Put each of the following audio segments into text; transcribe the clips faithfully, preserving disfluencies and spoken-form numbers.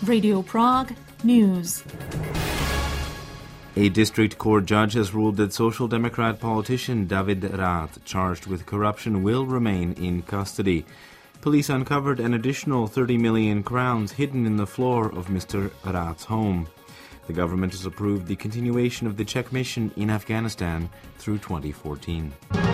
Radio Prague News. A district court judge has ruled that Social Democrat politician David Rath, charged with corruption, will remain in custody. Police uncovered an additional thirty million crowns hidden in the floor of Mister Rath's home. The government has approved the continuation of the Czech mission in Afghanistan through twenty fourteen.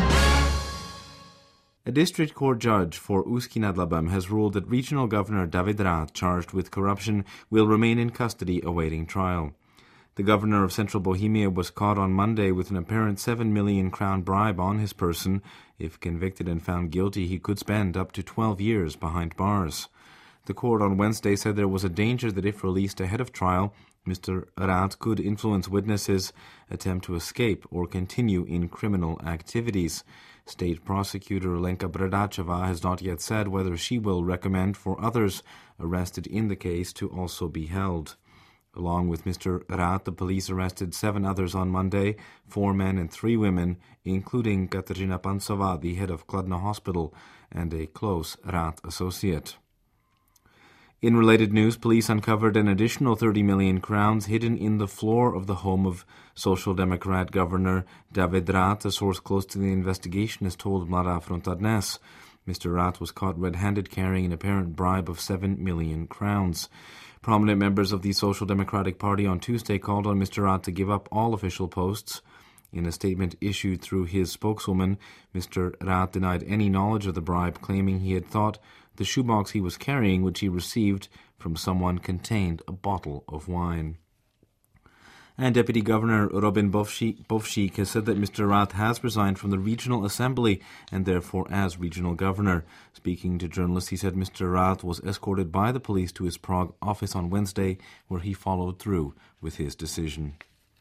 A district court judge for Ústí nad Labem has ruled that Regional Governor David Rath, charged with corruption, will remain in custody awaiting trial. The governor of Central Bohemia was caught on Monday with an apparent seven million crown bribe on his person. If convicted and found guilty, he could spend up to twelve years behind bars. The court on Wednesday said there was a danger that if released ahead of trial, Mister Rath could influence witnesses, attempt to escape, or continue in criminal activities. State prosecutor Lenka Bradacheva has not yet said whether she will recommend for others arrested in the case to also be held. Along with Mister Rath, the police arrested seven others on Monday, four men and three women, including Kateřina Pancová, the head of Kladno Hospital, and a close Rath associate. In related news, police uncovered an additional thirty million crowns hidden in the floor of the home of Social Democrat Governor David Rath. A source close to the investigation has told Mladá Fronta Dnes. Mister Rath was caught red-handed carrying an apparent bribe of seven million crowns. Prominent members of the Social Democratic Party on Tuesday called on Mister Rath to give up all official posts. In a statement issued through his spokeswoman, Mister Rath denied any knowledge of the bribe, claiming he had thought the shoebox he was carrying, which he received from someone, contained a bottle of wine. And Deputy Governor Robin Bovšík has said that Mister Rath has resigned from the Regional Assembly and therefore as Regional Governor. Speaking to journalists, he said Mister Rath was escorted by the police to his Prague office on Wednesday, where he followed through with his decision.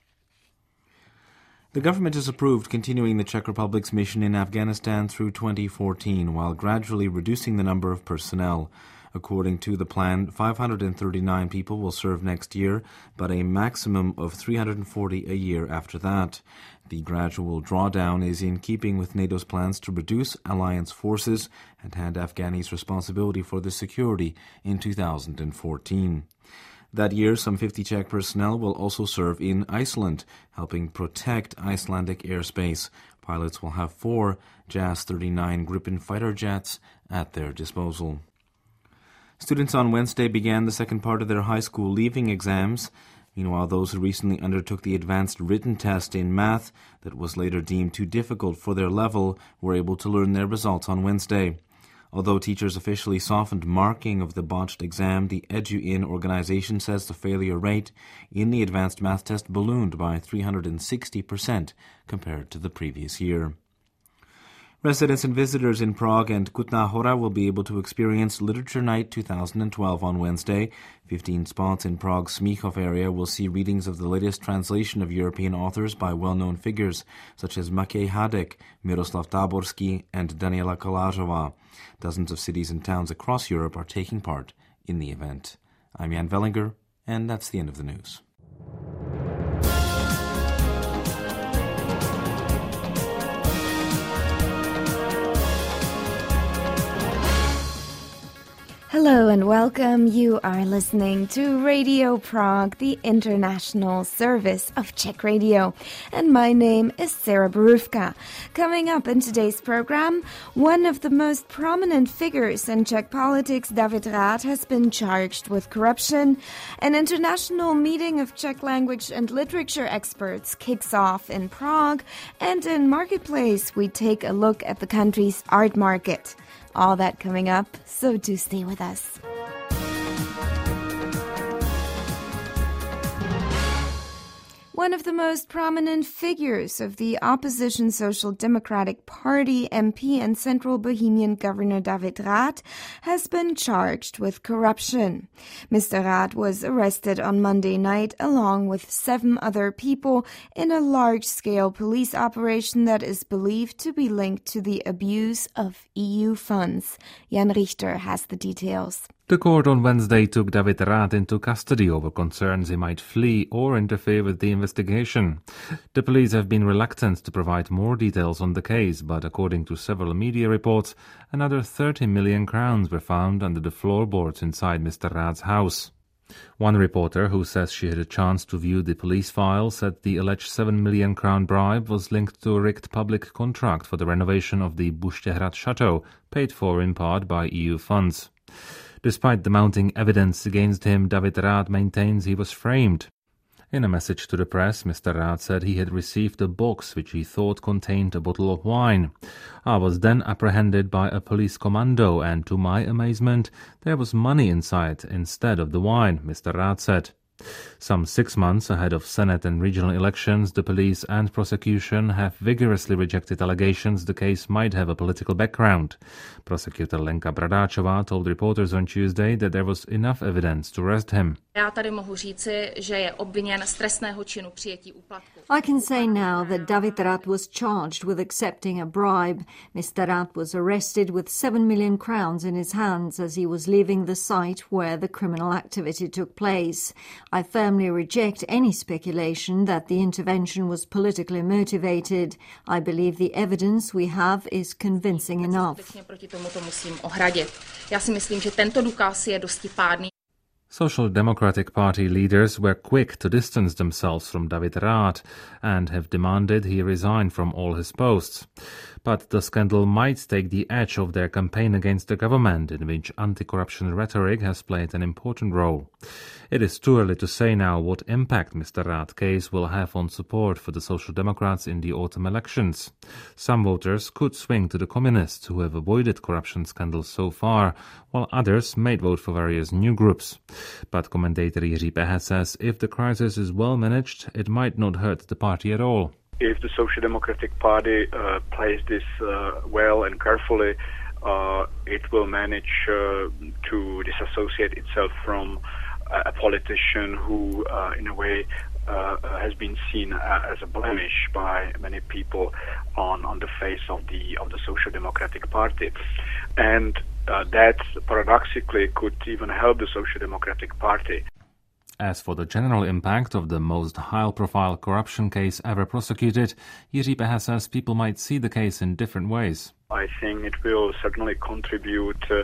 The government has approved continuing the Czech Republic's mission in Afghanistan through twenty fourteen, while gradually reducing the number of personnel. According to the plan, five hundred thirty-nine people will serve next year, but a maximum of three hundred forty a year after that. The gradual drawdown is in keeping with NATO's plans to reduce alliance forces and hand Afghanis responsibility for the security in two thousand fourteen. That year, some fifty Czech personnel will also serve in Iceland, helping protect Icelandic airspace. Pilots will have four J A S thirty-nine Gripen fighter jets at their disposal. Students on Wednesday began the second part of their high school leaving exams. Meanwhile, those who recently undertook the advanced written test in math that was later deemed too difficult for their level were able to learn their results on Wednesday. Although teachers officially softened marking of the botched exam, the EduIn organization says the failure rate in the advanced math test ballooned by three hundred sixty percent compared to the previous year. Residents and visitors in Prague and Kutná Hora will be able to experience Literature Night two thousand twelve on Wednesday. Fifteen spots in Prague's Smíchov area will see readings of the latest translation of European authors by well-known figures such as Maciej Hadek, Miroslav Táborský, and Daniela Kolářová. Dozens of cities and towns across Europe are taking part in the event. I'm Jan Vellinger, and that's the end of the news. Hello and welcome. You are listening to Radio Prague, the international service of Czech Radio. And my name is Sarah Borůvka. Coming up in today's program, one of the most prominent figures in Czech politics, David Rath, has been charged with corruption. An international meeting of Czech language and literature experts kicks off in Prague. And in Marketplace, we take a look at the country's art market. All that coming up, so do stay with us. One of the most prominent figures of the opposition Social Democratic Party M P and Central Bohemian Governor David Rath has been charged with corruption. Mister Rath was arrested on Monday night along with seven other people in a large-scale police operation that is believed to be linked to the abuse of E U funds. Jan Richter has the details. The court on Wednesday took David Rath into custody over concerns he might flee or interfere with the investigation. The police have been reluctant to provide more details on the case, but according to several media reports, another thirty million crowns were found under the floorboards inside Mister Rath's house. One reporter who says she had a chance to view the police file said the alleged seven million crown bribe was linked to a rigged public contract for the renovation of the Buštěhrad chateau, paid for in part by E U funds. Despite the mounting evidence against him, David Rath maintains he was framed. In a message to the press, Mister Rath said he had received a box which he thought contained a bottle of wine. I was then apprehended by a police commando and, to my amazement, there was money inside instead of the wine, Mister Rath said. Some six months ahead of Senate and regional elections, the police and prosecution have vigorously rejected allegations the case might have a political background. Prosecutor Lenka Bradáčová told reporters on Tuesday that there was enough evidence to arrest him. Já tady mohu říci, že je obviněn z trestného činu přijetí úplatku. I can say now that David Rath was charged with accepting a bribe. Mister Rath was arrested with seven million crowns in his hands as he was leaving the site where the criminal activity took place. I firmly reject any speculation that the intervention was politically motivated. I believe the evidence we have is convincing enough. Proti tomuto musím ohradit. Já si myslím, že tento důkaz je dosti pádný. Social Democratic Party leaders were quick to distance themselves from David Rath and have demanded he resign from all his posts. But the scandal might take the edge of their campaign against the government, in which anti-corruption rhetoric has played an important role. It is too early to say now what impact Mister Rath's case will have on support for the Social Democrats in the autumn elections. Some voters could swing to the Communists, who have avoided corruption scandals so far, while others might vote for various new groups. But commentator Jiří Pehe says if the crisis is well managed, it might not hurt the party at all. If the Social Democratic Party uh, plays this uh, well and carefully, uh, it will manage uh, to disassociate itself from a politician who, uh, in a way, uh, has been seen as a blemish by many people on, on the face of the of the Social Democratic Party, and uh, that paradoxically could even help the Social Democratic Party. As for the general impact of the most high-profile corruption case ever prosecuted, Jiří Pehe says people might see the case in different ways. I think it will certainly contribute uh,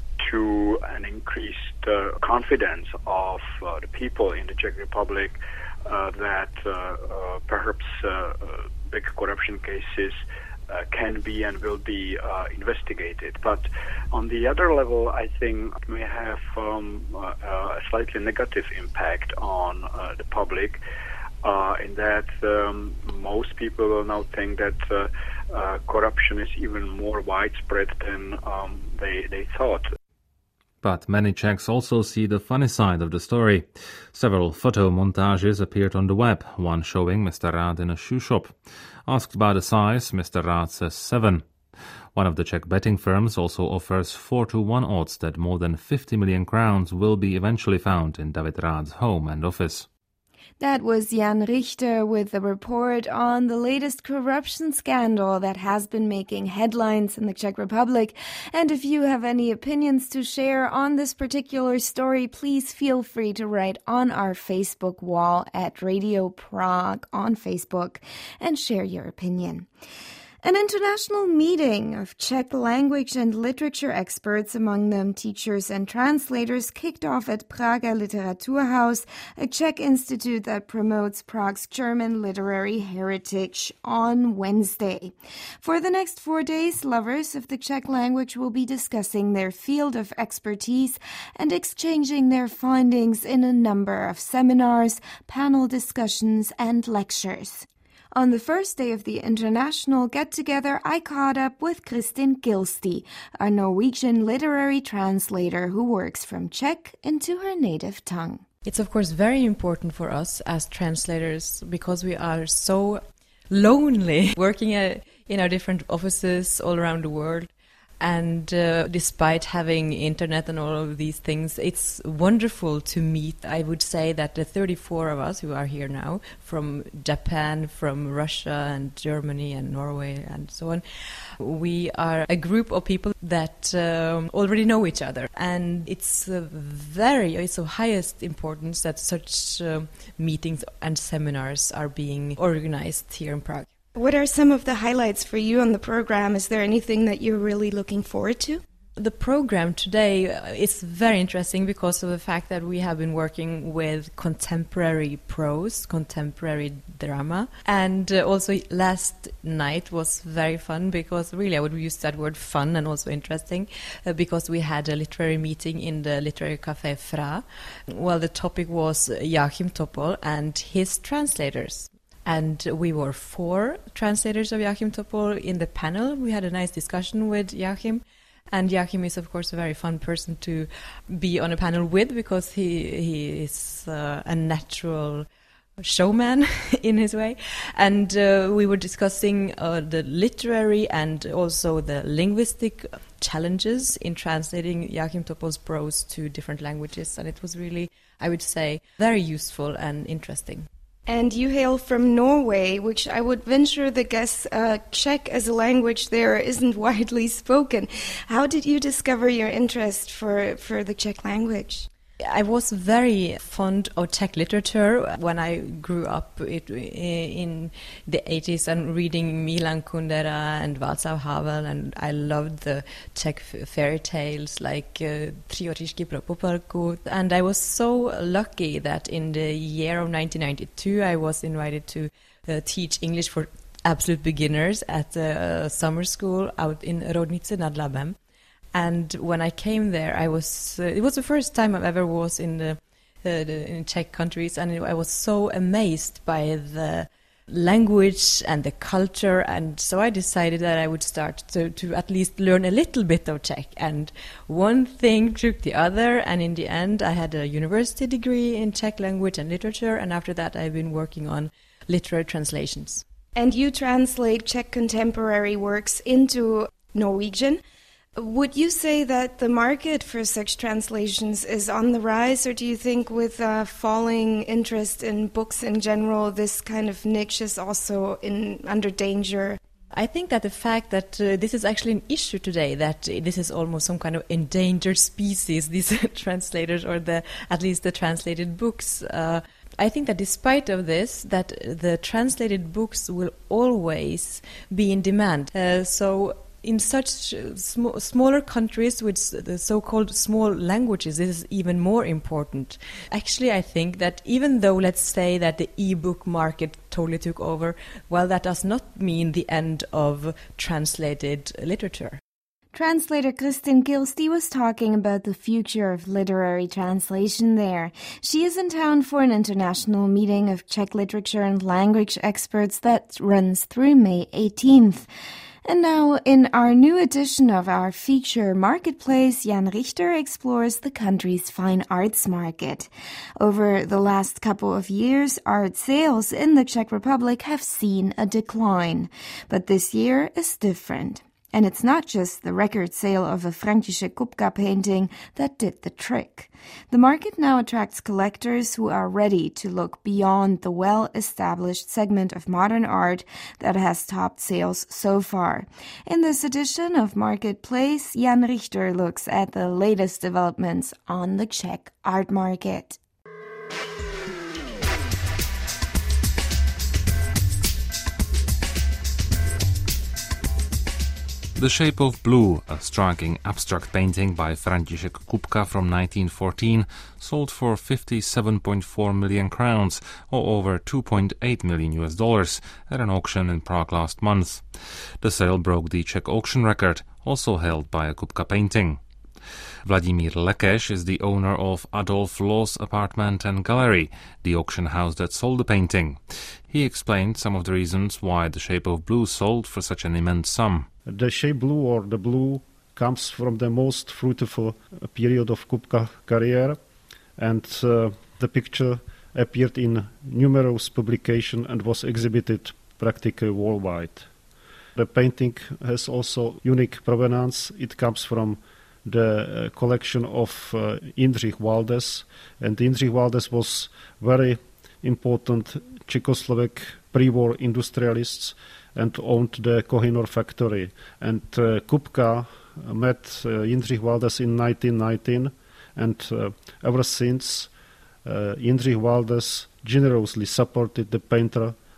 to an increased uh, confidence of uh, the people in the Czech Republic uh, that uh, uh, perhaps uh, uh, big corruption cases Uh, can be and will be uh, investigated. But on the other level, I think it may have um, uh, a slightly negative impact on uh, the public uh, in that um, most people will now think that uh, uh, corruption is even more widespread than um, they, they thought. But many Czechs also see the funny side of the story. Several photo montages appeared on the web, one showing Mister Rath in a shoe shop. Asked about the size, Mister Rath says seven. One of the Czech betting firms also offers four to one odds that more than fifty million crowns will be eventually found in David Rath's home and office. That was Jan Richter with a report on the latest corruption scandal that has been making headlines in the Czech Republic. And if you have any opinions to share on this particular story, please feel free to write on our Facebook wall at Radio Prague on Facebook and share your opinion. An international meeting of Czech language and literature experts, among them teachers and translators, kicked off at Prager Literaturhaus, a Czech institute that promotes Prague's German literary heritage, on Wednesday. For the next four days, lovers of the Czech language will be discussing their field of expertise and exchanging their findings in a number of seminars, panel discussions, and lectures. On the first day of the international get-together, I caught up with Kristin Gilsti, a Norwegian literary translator who works from Czech into her native tongue. It's of course very important for us as translators because we are so lonely working at, in our different offices all around the world. And uh, despite having internet and all of these things, it's wonderful to meet. I would say that the thirty-four of us who are here now, from Japan, from Russia and Germany and Norway and so on, we are a group of people that um, already know each other. And it's uh, very, it's of highest importance that such uh, meetings and seminars are being organized here in Prague. What are some of the highlights for you on the program? Is there anything that you're really looking forward to? The program today is very interesting because of the fact that we have been working with contemporary prose, contemporary drama. And uh, also last night was very fun because really I would use that word fun and also interesting uh, because we had a literary meeting in the Literary Café Fra. Well, the topic was Joachim Topol and his translators. And we were four translators of Joachim Topol in the panel. We had a nice discussion with Joachim. And Joachim is, of course, a very fun person to be on a panel with because he he is uh, a natural showman in his way. And uh, we were discussing uh, the literary and also the linguistic challenges in translating Joachim Topol's prose to different languages. And it was really, I would say, very useful and interesting. And you hail from Norway, which I would venture the guess uh, Czech as a language there isn't widely spoken. How did you discover your interest for, for the Czech language? I was very fond of Czech literature when I grew up it, in the eighties and reading Milan Kundera and Václav Havel, and I loved the Czech fairy tales like uh, Tři oříšky pro Popelku. And I was so lucky that in the year of nineteen ninety-two I was invited to uh, teach English for absolute beginners at a summer school out in Rodnice nad Labem. And when I came there, I was, uh, it was the first time I ever was in the, uh, the in Czech countries, and I was so amazed by the language and the culture, and so I decided that I would start to, to at least learn a little bit of Czech. And one thing took the other, and in the end I had a university degree in Czech language and literature, and after that I've been working on literary translations. And you translate Czech contemporary works into Norwegian. Would you say that the market for such translations is on the rise, or do you think with uh, falling interest in books in general, this kind of niche is also in under danger? I think that the fact that uh, this is actually an issue today, that this is almost some kind of endangered species, these translators, or the at least the translated books. Uh, I think that despite of this, that the translated books will always be in demand. Uh, so. In such sm- smaller countries with the so-called small languages, this is even more important. Actually, I think that even though, let's say, that the e-book market totally took over, well, that does not mean the end of translated literature. Translator Kristin Kilsti was talking about the future of literary translation there. She is in town for an international meeting of Czech literature and language experts that runs through May eighteenth. And now, in our new edition of our feature Marketplace, Jan Richter explores the country's fine arts market. Over the last couple of years, art sales in the Czech Republic have seen a decline. But this year is different. And it's not just the record sale of a František Kupka painting that did the trick. The market now attracts collectors who are ready to look beyond the well-established segment of modern art that has topped sales so far. In this edition of Marketplace, Jan Richter looks at the latest developments on the Czech art market. The Shape of Blue, a striking abstract painting by František Kupka from nineteen fourteen, sold for fifty-seven point four million crowns, or over two point eight million U S dollars, at an auction in Prague last month. The sale broke the Czech auction record, also held by a Kupka painting. Vladimír Lekeš is the owner of Adolf Loos Apartment and Gallery, the auction house that sold the painting. He explained some of the reasons why The Shape of Blue sold for such an immense sum. The shape blue, or the blue, comes from the most fruitful period of Kupka career, and uh, the picture appeared in numerous publications and was exhibited practically worldwide. The painting has also unique provenance. It comes from the uh, collection of uh, Jindřich Waldes, and Jindřich Waldes was very important Czechoslovak pre-war industrialist and owned the Kohinoor factory. And uh, Kupka met uh, Jindřich Waldes in nineteen nineteen, and uh, ever since uh, Jindřich Waldes generously supported the painter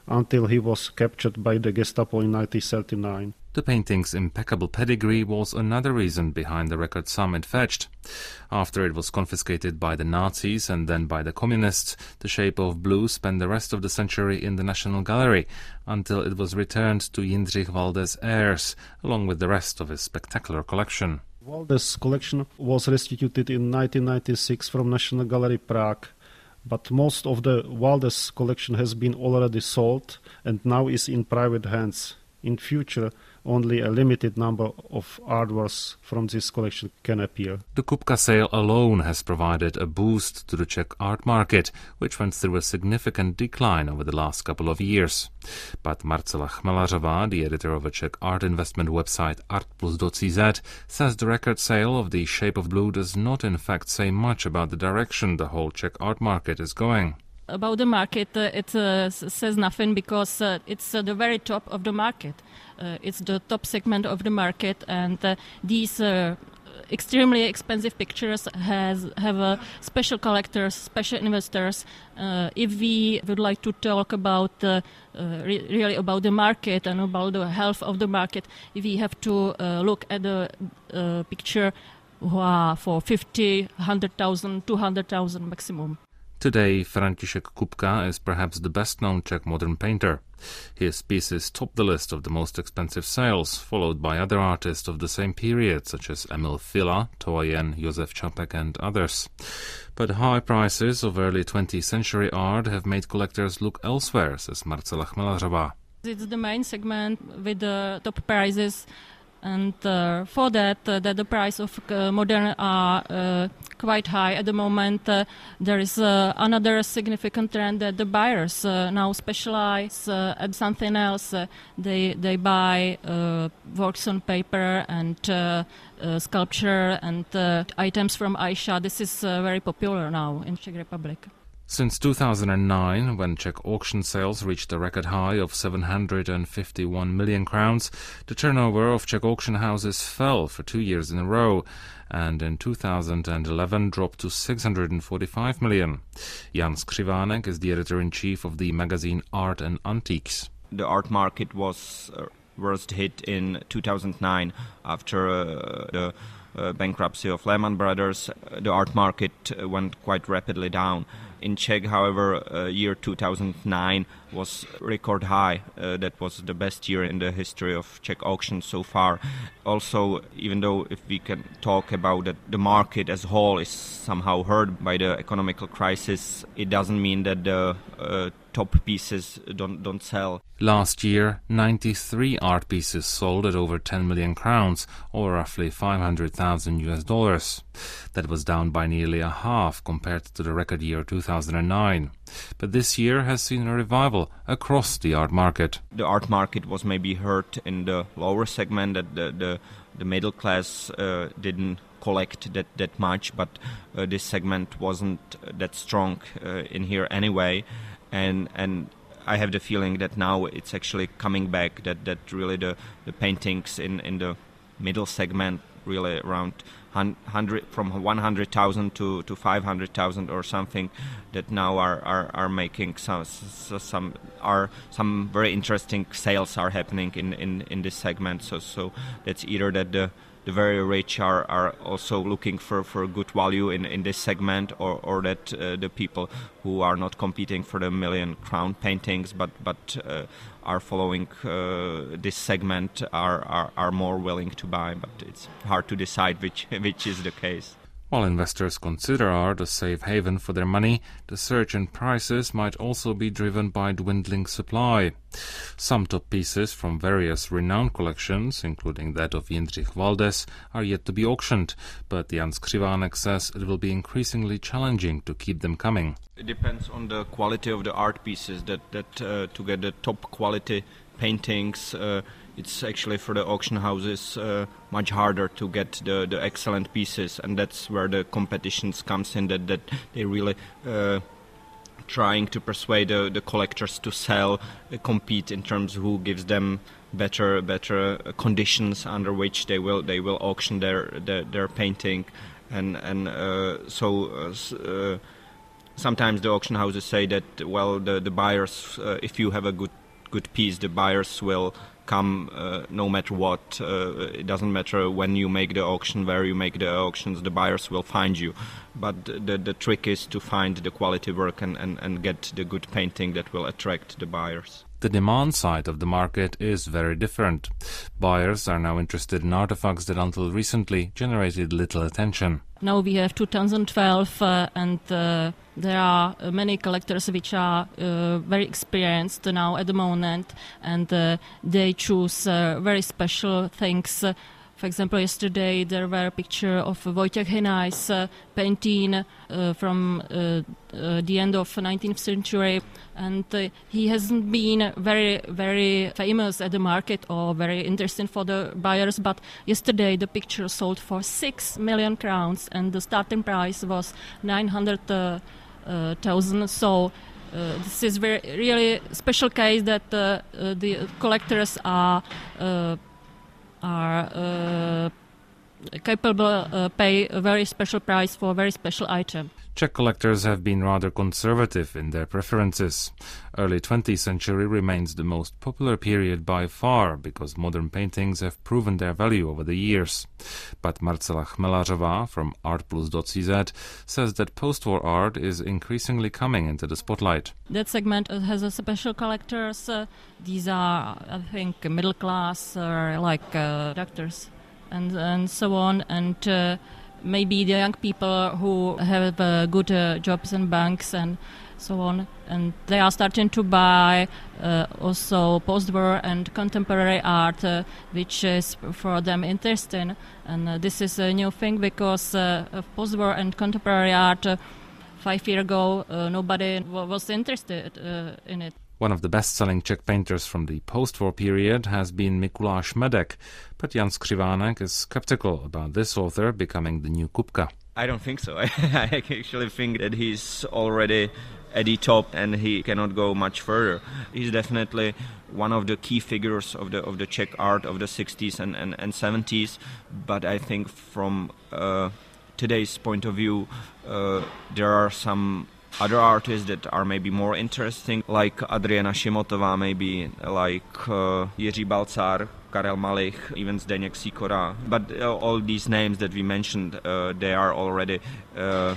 until he was captured by the Gestapo in nineteen thirty-nine. The painting's impeccable pedigree was another reason behind the record sum it fetched. After it was confiscated by the Nazis and then by the Communists, The Shape of Blue spent the rest of the century in the National Gallery until it was returned to Jindřich Valdés' heirs, along with the rest of his spectacular collection. Valdés' collection was restituted in nineteen ninety-six from National Gallery Prague, but most of the Valdés collection has been already sold and now is in private hands. In future, only a limited number of artworks from this collection can appear. The Kupka sale alone has provided a boost to the Czech art market, which went through a significant decline over the last couple of years. But Marcela Chmelařová, the editor of a Czech art investment website art plus dot c z, says the record sale of The Shape of Blue does not in fact say much about the direction the whole Czech art market is going. About the market, uh, it uh, says nothing because uh, it's uh, the very top of the market. Uh, it's the top segment of the market, and uh, these uh, extremely expensive pictures has have uh, special collectors, special investors. Uh, if we would like to talk about uh, uh, re- really about the market and about the health of the market, we have to uh, look at the uh, picture wow, for fifty, one hundred thousand, two hundred thousand maximum. Today, František Kupka is perhaps the best-known Czech modern painter. His pieces top the list of the most expensive sales, followed by other artists of the same period, such as Emil Fila, Toyen, Josef Čapek and others. But high prices of early twentieth century art have made collectors look elsewhere, says Marcela Chmelařová. It's the main segment with the top prices, and uh, for that, uh, that the price of uh, modern are uh, quite high at the moment. Uh, there is uh, another significant trend that the buyers uh, now specialize uh, at something else. Uh, they they buy uh, works on paper and uh, uh, sculpture and uh, items from Aisha. This is uh, very popular now in Czech Republic. Since two thousand nine, when Czech auction sales reached a record high of seven hundred fifty-one million crowns, the turnover of Czech auction houses fell for two years in a row, and in two thousand eleven dropped to six hundred forty-five million. Jan Skřivánek is the editor-in-chief of the magazine Art and Antiques. The art market was uh, worst hit in two thousand nine after uh, the uh, bankruptcy of Lehman Brothers. Uh, the art market uh, went quite rapidly down. In Czech, however, uh, year two thousand nine was record high. Uh, that was the best year in the history of Czech auctions so far. Also, even though if we can talk about that the market as a whole is somehow hurt by the economical crisis, it doesn't mean that the uh, top pieces don't don't sell. Last year, ninety-three art pieces sold at over ten million crowns, or roughly five hundred thousand U S dollars. That was down by nearly a half compared to the record year two thousand nine. But this year has seen a revival across the art market. The art market was maybe hurt in the lower segment, that the the, the middle class uh, didn't collect that, that much, but uh, this segment wasn't that strong uh, in here anyway. And and I have the feeling that now it's actually coming back, that, that really the, the paintings in, in the middle segment, really around one hundred, from one hundred thousand to, to five hundred thousand or something, that now are, are, are making some some are some very interesting sales are happening in, in, in this segment. So so that's either that the the very rich are, are also looking for, for good value in, in this segment, or, or that uh, the people who are not competing for the million crown paintings but but uh, are following uh, this segment are, are, are more willing to buy. But it's hard to decide which which is the case. While investors consider art a safe haven for their money, the surge in prices might also be driven by dwindling supply. Some top pieces from various renowned collections, including that of Jindřich Valdés, are yet to be auctioned, but Jan Skřivánek says it will be increasingly challenging to keep them coming. It depends on the quality of the art pieces, that, that uh, to get the top quality paintings, uh, it's actually for the auction houses uh, much harder to get the, the excellent pieces, and that's where the competitions comes in, that, that they really uh, trying to persuade the, the collectors to sell, uh, compete in terms of who gives them better better conditions under which they will they will auction their their, their painting, and and uh, so uh, sometimes the auction houses say that, well, the, the buyers, uh, if you have a good good piece, the buyers will come uh, no matter what. Uh, it doesn't matter when you make the auction, where you make the auctions, the buyers will find you. But the the trick is to find the quality work and, and, and get the good painting that will attract the buyers. The demand side of the market is very different. Buyers are now interested in artifacts that until recently generated little attention. Now we have two thousand twelve uh, and uh, there are uh, many collectors which are uh, very experienced now at the moment, and uh, they choose uh, very special things. Uh, For example, yesterday there were a picture of Wojciech Henaj's uh, painting uh, from uh, uh, the end of the nineteenth century, and uh, he hasn't been very, very famous at the market or very interesting for the buyers, but yesterday the picture sold for six million crowns and the starting price was nine hundred thousand. Uh, uh, so uh, this is very really special case that uh, uh, the collectors are uh, are uh, capable uh, pay a very special price for a very special item. Czech collectors have been rather conservative in their preferences. Early twentieth century remains the most popular period by far because modern paintings have proven their value over the years. But Marcela Chmelařová from art plus dot c z says that post-war art is increasingly coming into the spotlight. That segment has a special collectors. Uh, these are, I think, middle class, uh, like uh, doctors and and so on, and uh, maybe the young people who have uh, good uh, jobs in banks and so on, and they are starting to buy uh, also post-war and contemporary art, uh, which is for them interesting. And uh, this is a new thing because uh, of post-war and contemporary art, uh, five years ago, uh, nobody w- was interested uh, in it. One of the best-selling Czech painters from the post-war period has been Mikuláš Medek, but Jan Skřivánek is skeptical about this author becoming the new Kupka. I don't think so. I actually think that he's already at the top and he cannot go much further. He's definitely one of the key figures of the of the Czech art of the sixties and, and, and seventies, but I think from uh, today's point of view, uh, there are some other artists that are maybe more interesting, like Adriana Šimotová, maybe like uh, Jiří Balcar, Karel Malich, even Zdeněk Sikora. But uh, all these names that we mentioned, uh, they are already uh,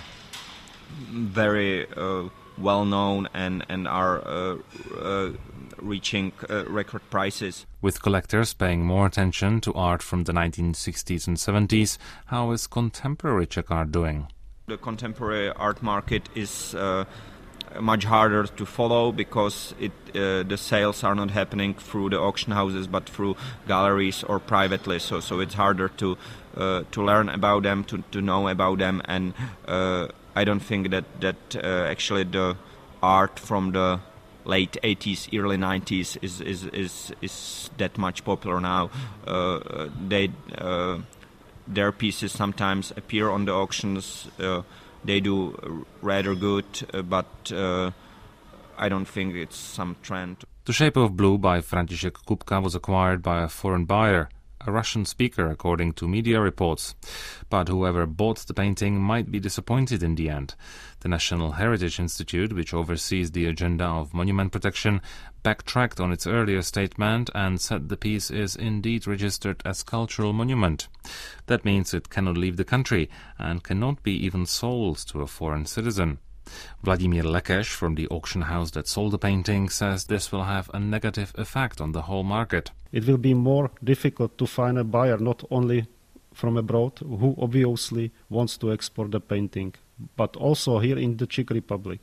very uh, well known and, and are uh, uh, reaching uh, record prices. With collectors paying more attention to art from the nineteen sixties and seventies, how is contemporary Czech art doing? The contemporary art market is uh, much harder to follow because it, uh, the sales are not happening through the auction houses but through galleries or privately. So, so it's harder to uh, to learn about them, to, to know about them, and uh, I don't think that that uh, actually the art from the late eighties, early nineties is is is, is that much popular now. Uh, they. Uh, Their pieces sometimes appear on the auctions. Uh, they do rather good, uh, but uh, I don't think it's some trend. The Shape of Blue by František Kupka was acquired by a foreign buyer, a Russian speaker, according to media reports. But whoever bought the painting might be disappointed in the end. The National Heritage Institute, which oversees the agenda of monument protection, backtracked on its earlier statement and said the piece is indeed registered as cultural monument. That means it cannot leave the country and cannot be even sold to a foreign citizen. Vladimír Lekeš from the auction house that sold the painting says this will have a negative effect on the whole market. It will be more difficult to find a buyer not only from abroad who obviously wants to export the painting, but also here in the Czech Republic.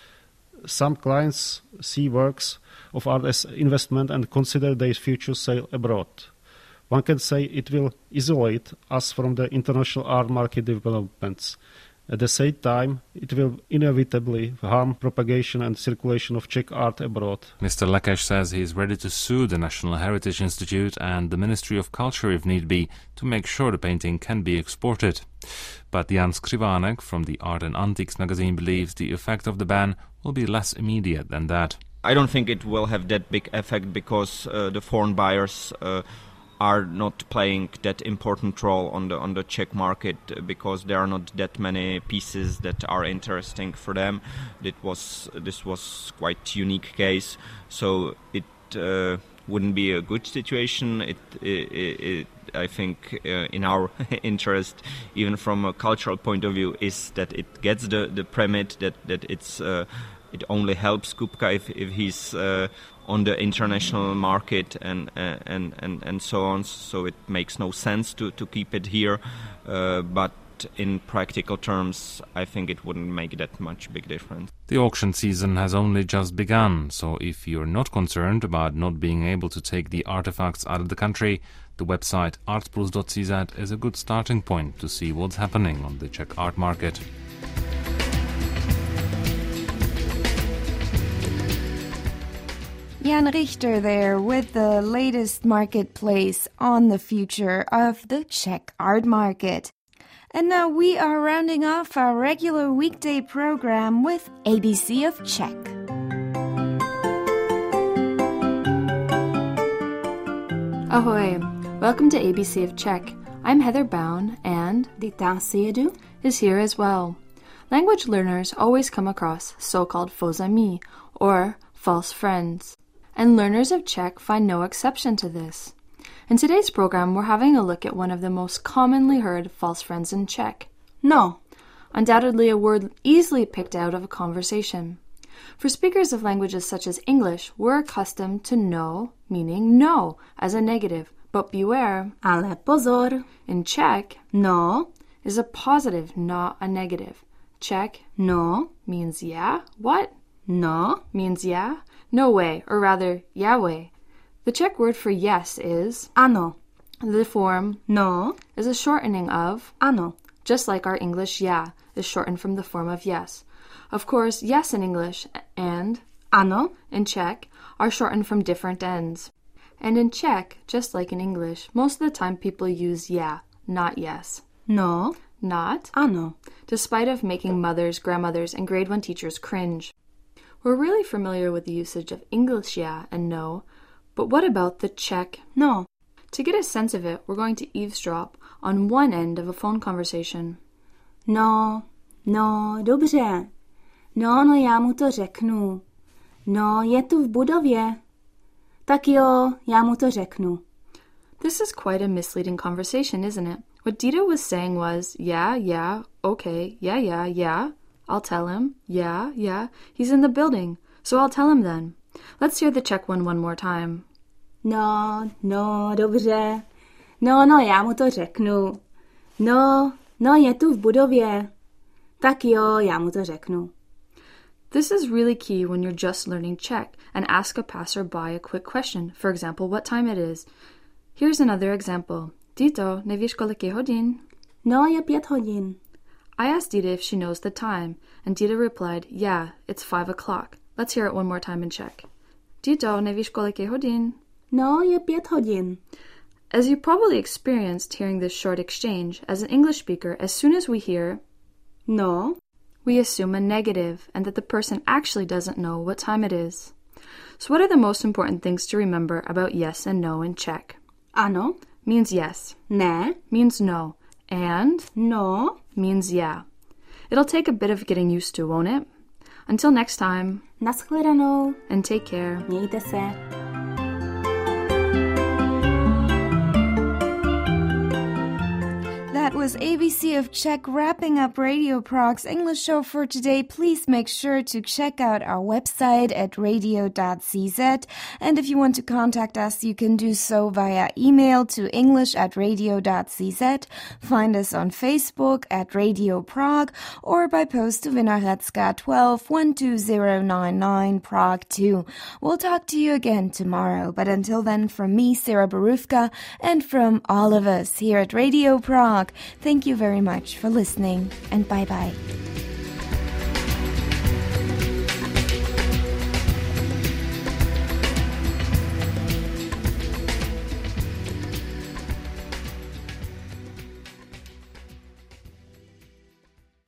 Some clients see works of art as investment and consider their future sale abroad. One can say it will isolate us from the international art market developments. At the same time, it will inevitably harm propagation and circulation of Czech art abroad. Mister Lekeš says he is ready to sue the National Heritage Institute and the Ministry of Culture if need be to make sure the painting can be exported. But Jan Skřivánek from the Art and Antiques magazine believes the effect of the ban will be less immediate than that. I don't think it will have that big effect because uh, the foreign buyers uh, are not playing that important role on the on the Czech market because there are not that many pieces that are interesting for them. It was this was quite unique case, so it uh, wouldn't be a good situation. It, it, it I think uh, in our interest, even from a cultural point of view, is that it gets the the permit, that that it's uh, it only helps Kupka if if he's uh, on the international market and uh, and and and so on. So it makes no sense to to keep it here, uh, but in practical terms, I think it wouldn't make that much big difference. The auction season has only just begun, so if you're not concerned about not being able to take the artifacts out of the country, the website artsplus dot c z is a good starting point to see what's happening on the Czech art market. Jan Richter there with the latest marketplace on the future of the Czech art market. And now we are rounding off our regular weekday program with A B C of Czech. Ahoy! Welcome to A B C of Czech. I'm Heather Bown and Dita Siedu is here as well. Language learners always come across so-called faux amis, or false friends. And learners of Czech find no exception to this. In today's program, we're having a look at one of the most commonly heard false friends in Czech. No. Undoubtedly a word easily picked out of a conversation. For speakers of languages such as English, we're accustomed to no, meaning no, as a negative. But beware. Ale pozor. In Czech, no is a positive, not a negative. Czech, no means yeah. What? No means yeah. No way, or rather, yeah way. The Czech word for yes is ano. The form no is a shortening of ano, just like our English yeah is shortened from the form of yes. Of course, yes in English and ano in Czech are shortened from different ends. And in Czech, just like in English, most of the time people use yeah, not yes. No, not ano, despite of making mothers, grandmothers, and grade one teachers cringe. We're really familiar with the usage of English yeah and no, but what about the Czech no? To get a sense of it, we're going to eavesdrop on one end of a phone conversation. No, no, dobře. No, no, já mu to řeknu. No, je tu v budově. Tak jo, já mu to řeknu. This is quite a misleading conversation, isn't it? What Dita was saying was, yeah, yeah, okay, yeah, yeah, yeah. I'll tell him. Yeah, yeah, he's in the building. So I'll tell him then. Let's hear the Czech one one more time. No, no, dobře. No, no, já mu to řeknu. No, no, je tu v budově. Tak jo, já mu to řeknu. This is really key when you're just learning Czech and ask a passerby a quick question. For example, what time it is. Here's another example. Dito, nevíš, kolik je hodin? No, je pět hodin. I asked Dita if she knows the time, and Dita replied, yeah, it's five o'clock. Let's hear it one more time in Czech. Dito, nevíš, kolik je hodin? No, je pět hodin. As you probably experienced hearing this short exchange, as an English speaker, as soon as we hear no, we assume a negative and that the person actually doesn't know what time it is. So what are the most important things to remember about yes and no in Czech? Ano means yes. Ne means no. And no means yeah. It'll take a bit of getting used to, won't it? Until next time. Naschledanou. And take care. Mějte se. That was A B C of Czech wrapping up Radio Prague's English show for today. Please make sure to check out our website at radio dot c z. And if you want to contact us, you can do so via email to english at radio dot c z. Find us on Facebook at Radio Prague or by post to Vinohradska twelve one two zero nine nine Prague two. We'll talk to you again tomorrow. But until then, from me, Sarah Borufka, and from all of us here at Radio Prague, thank you very much for listening, and bye-bye.